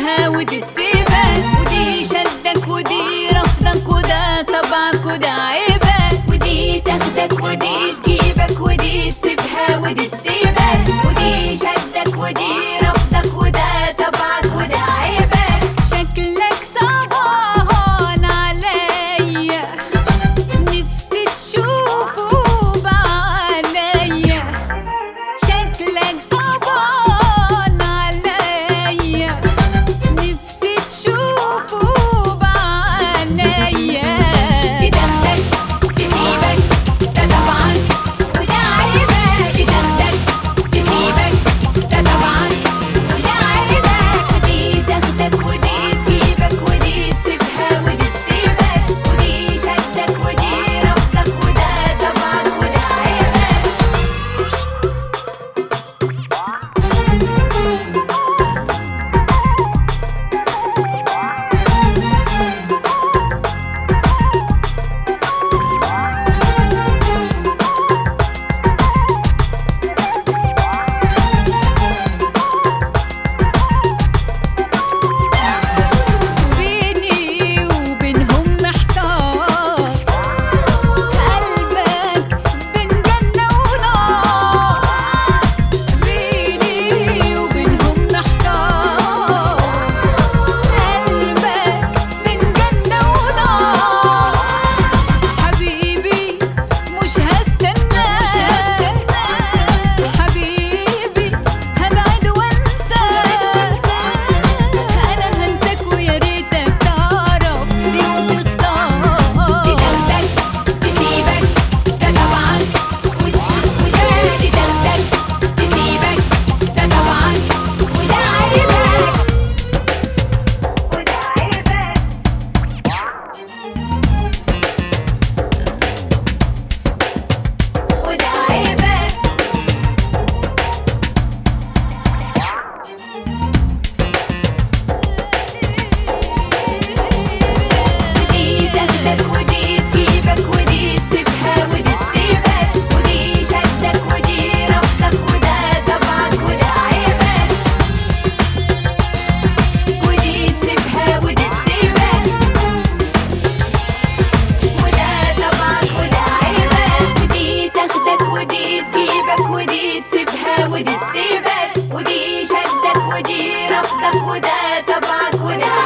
تسيبها ودي تسيبك، ودي شدك ودي رفضك وده طبعك وده عيبك، ودي تاخدك ودي تجيبك ودي تسيبها ودي تسيبك، ودي شدك ودي رفضك وده طبعك وده عيبك. شكلك صعبان عليا نفسي تشوفه بعينيا، شكلك صعبان عليا نفسي تشوفه بعينيا. دي تاخدك تسيبك ده طبعك وده عيبك، دي تاخدك تسيبك ده طبعك وده عيبك، ودي تاخدك ودي تجيبك ودي تسيبها ودي تسيبك، ودي شدك ودي رفضك وده طبعك وده عيبك. بيني وبينهم محتار، قلبك بين جنة ونار، بيني وبينهم محتار، قلبك بين جنة ونار. حبيبي مش هستناك، حبيبي هبعد وانساك، انا هنساك ويا ريتك تعرف ليه وتختار. دي تاخدك تسيبك ده طبعك وده، دي تاخدك تسيبك ده طبعك وده عيبك وده عيبك وده عيبك. ودي تاخدك ودي تجيبك ودي تسيبها ودي تسيبك، ودي شدك ودي رفضك وده طبعك وده عيبك، ودي تسيبها ودي تسيبك، وده طبعك وده عيبك، ودي تاخدك ودي تجيبك ودي تسيبها ودي تسيبك، ودي شدك ودي رفضك وده طبعك وده